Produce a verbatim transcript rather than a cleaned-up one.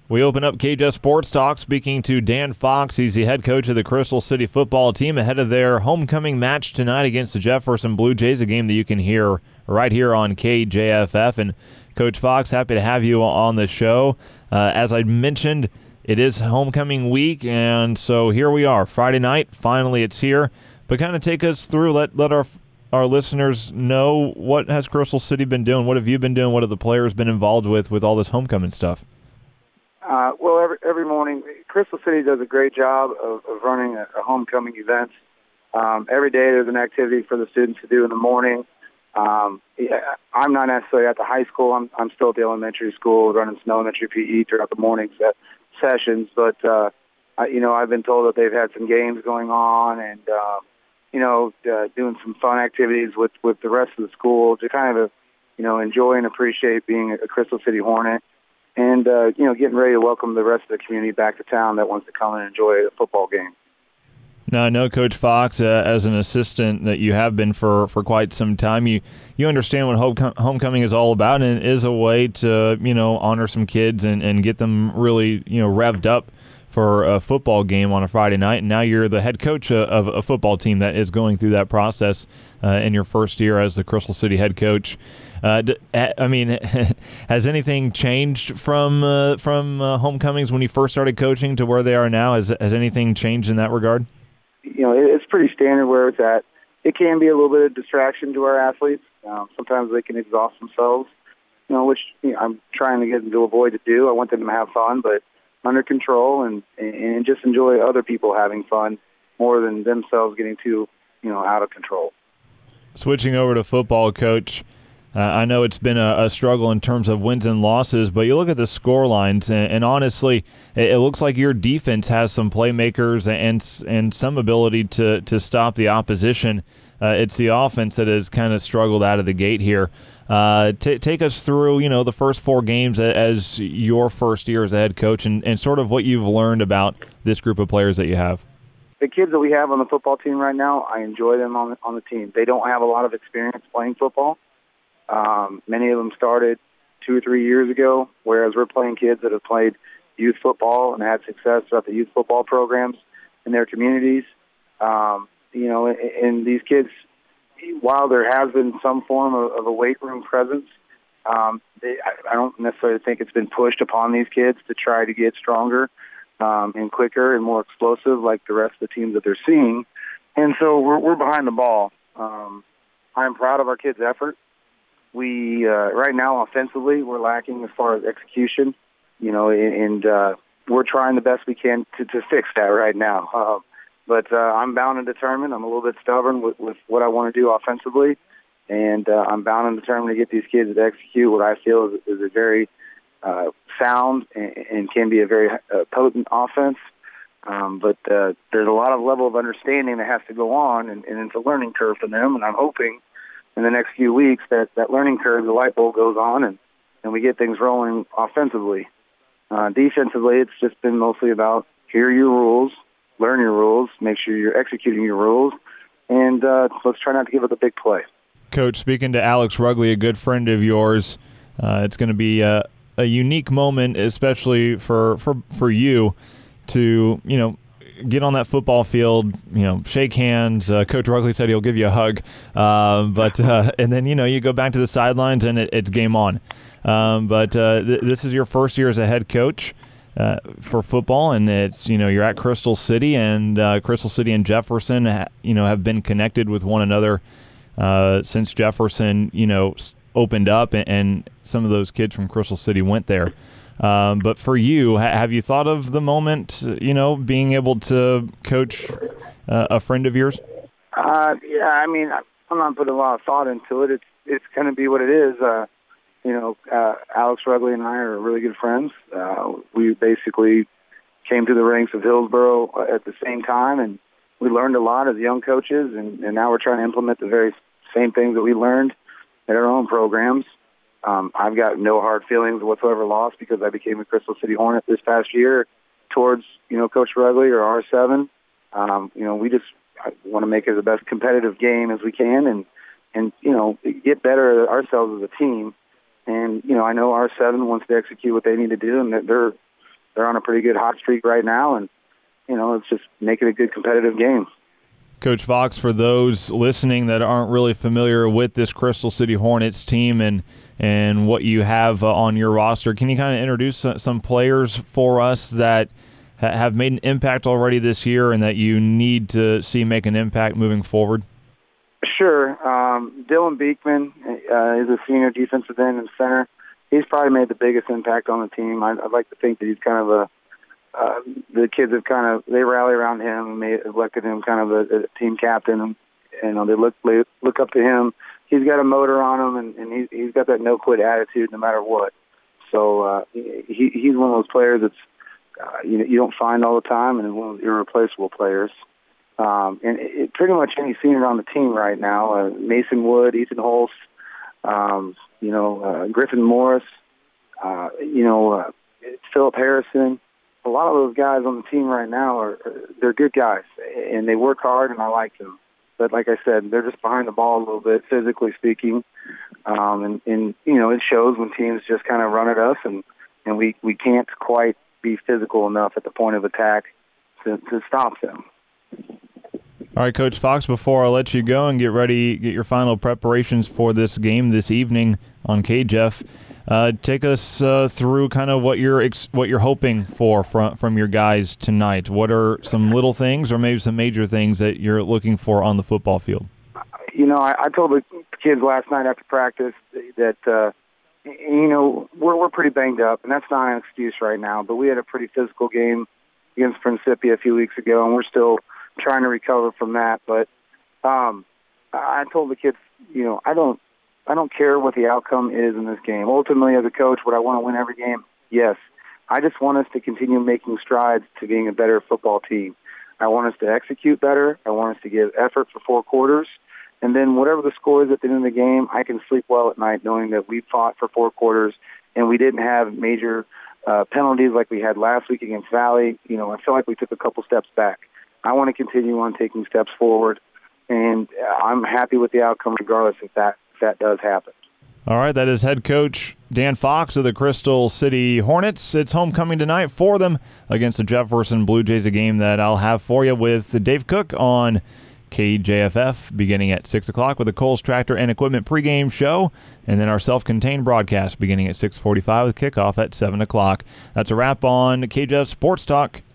We open up K J S Sports Talk speaking to Dan Fox. He's the head coach of the Crystal City football team ahead of their homecoming match tonight against the Jefferson Blue Jays, a game that you can hear right here on K J F F. And Coach Fox, happy to have you on the show. Uh, as I mentioned, it is homecoming week, and so here we are, Friday night. Finally, it's here. But kind of take us through, let let our our listeners know, what has Crystal City been doing? What have you been doing? What have the players been involved with with all this homecoming stuff? Uh, well, every every morning, Crystal City does a great job of, of running a, a homecoming event. Um, every day there's an activity for the students to do in the morning. Um, I'm not necessarily at the high school. I'm, I'm still at the elementary school running some elementary P E throughout the morning set, sessions. But, uh, I, you know, I've been told that they've had some games going on and, um, you know, uh, doing some fun activities with, with the rest of the school to kind of, you know, enjoy and appreciate being a Crystal City Hornet. And, uh, you know, getting ready to welcome the rest of the community back to town that wants to come and enjoy a football game. Now, I know, Coach Fox, uh, as an assistant that you have been for, for quite some time, you, you understand what homecom- homecoming is all about, and it is a way to, you know, honor some kids and, and get them really, you know, revved up for a football game on a Friday night. And now you're the head coach of a football team that is going through that process uh, in your first year as the Crystal City head coach. Uh, I mean, has anything changed from uh, from uh, homecomings when you first started coaching to where they are now? Has, has anything changed in that regard? You know, it's pretty standard where it's at. It can be a little bit of distraction to our athletes. Um, sometimes they can exhaust themselves, you know, which you know, I'm trying to get them to avoid to do. I want them to have fun, but under control and, and just enjoy other people having fun more than themselves getting too, you know, out of control. Switching over to football, Coach, uh, I know it's been a, a struggle in terms of wins and losses, but you look at the score lines, and, and honestly, it, it looks like your defense has some playmakers and and some ability to, to stop the opposition. Uh, it's the offense that has kind of struggled out of the gate here. Uh, t- take us through, you know, the first four games as your first year as a head coach, and, and sort of what you've learned about this group of players that you have. The kids that we have on the football team right now, I enjoy them on the, on the team. They don't have a lot of experience playing football. Um, many of them started two or three years ago, whereas we're playing kids that have played youth football and had success throughout the youth football programs in their communities. Um, you know, and, and these kids, while there has been some form of, of a weight room presence, um, they, I, I don't necessarily think it's been pushed upon these kids to try to get stronger um, and quicker and more explosive like the rest of the teams that they're seeing. And so we're, we're behind the ball. Um, I'm proud of our kids' effort. We uh, right now offensively we're lacking as far as execution, you know, and uh, we're trying the best we can to, to fix that right now. Uh, but uh, I'm bound and determined. I'm a little bit stubborn with, with what I want to do offensively, and uh, I'm bound and determined to get these kids to execute what I feel is, is a very uh, sound and, and can be a very uh, potent offense. Um, but uh, there's a lot of level of understanding that has to go on, and, and it's a learning curve for them. And I'm hoping in the next few weeks that that learning curve, the light bulb goes on, and, and we get things rolling offensively. Uh, defensively, it's just been mostly about hear your rules, learn your rules, make sure you're executing your rules, and uh, let's try not to give up a big play. Coach, speaking to Alex Rugley, a good friend of yours, uh, it's going to be a, a unique moment, especially for, for, for you to, you know, get on that football field, you know, shake hands. Uh, Coach Rugley said he'll give you a hug, uh, but uh, and then you know you go back to the sidelines and it, it's game on. Um, but uh, th- this is your first year as a head coach uh, for football, and it's you know you're at Crystal City, and uh, Crystal City and Jefferson, ha- you know, have been connected with one another uh, since Jefferson, you know, opened up, and, and some of those kids from Crystal City went there. Um, but for you, ha- have you thought of the moment, you know, being able to coach uh, a friend of yours? Uh, yeah, I mean, I'm not putting a lot of thought into it. It's it's going to be what it is. Uh, you know, uh, Alex Rugley and I are really good friends. Uh, we basically came to the ranks of Hillsboro at the same time, and we learned a lot as young coaches, and, and now we're trying to implement the very same things that we learned at our own programs. Um, I've got no hard feelings whatsoever lost because I became a Crystal City Hornet this past year towards, you know, Coach Rugley or R seven. Um, you know, we just want to make it the best competitive game as we can and, and, you know, get better ourselves as a team. And, you know, I know R seven wants to execute what they need to do, and they're they're on a pretty good hot streak right now, and you know, it's just making a good competitive game. Coach Fox, for those listening that aren't really familiar with this Crystal City Hornets team and and what you have uh, on your roster, can you kind of introduce some players for us that ha- have made an impact already this year and that you need to see make an impact moving forward? Sure. Um, Dylan Beekman uh, is a senior defensive end and center. He's probably made the biggest impact on the team. I, I'd like to think that he's kind of a uh, the kids have kind of they rally around him and made, elected him kind of a, a team captain. And, you know, they look they look up to him. He's got a motor on him, and, and he, he's got that no quit attitude no matter what. So uh, he he's one of those players that's uh, you know you don't find all the time, and one of those irreplaceable players. Um, and it, it, pretty much any senior on the team right now, uh, Mason Wood, Ethan Holst, um, you know, uh, Griffin Morris, uh, you know, uh, Philip Harrison. A lot of those guys on the team right now are they're good guys, and they work hard, and I like them. But like I said, they're just behind the ball a little bit, physically speaking. Um, and, and, you know, it shows when teams just kind of run at us, and, and we, we can't quite be physical enough at the point of attack to, to stop them. All right, Coach Fox, before I let you go and get ready, get your final preparations for this game this evening on K J E F, uh, take us uh, through kind of what you're ex- what you're hoping for from, from your guys tonight. What are some little things or maybe some major things that you're looking for on the football field? You know, I, I told the kids last night after practice that, uh, you know, we're, we're pretty banged up, and that's not an excuse right now, but we had a pretty physical game against Principia a few weeks ago, and we're still trying to recover from that. But um, I told the kids, you know, I don't I don't care what the outcome is in this game. Ultimately, as a coach, would I want to win every game? Yes. I just want us to continue making strides to being a better football team. I want us to execute better. I want us to give effort for four quarters. And then whatever the score is at the end of the game, I can sleep well at night knowing that we fought for four quarters and we didn't have major uh, penalties like we had last week against Valley. You know, I feel like we took a couple steps back. I want to continue on taking steps forward, and I'm happy with the outcome regardless if that, if that does happen. All right, that is head coach Dan Fox of the Crystal City Hornets. It's homecoming tonight for them against the Jefferson Blue Jays, a game that I'll have for you with Dave Cook on K J F F beginning at six o'clock with the Kohl's Tractor and Equipment pregame show, and then our self-contained broadcast beginning at six forty-five with kickoff at seven o'clock. That's a wrap on K J F Sports Talk.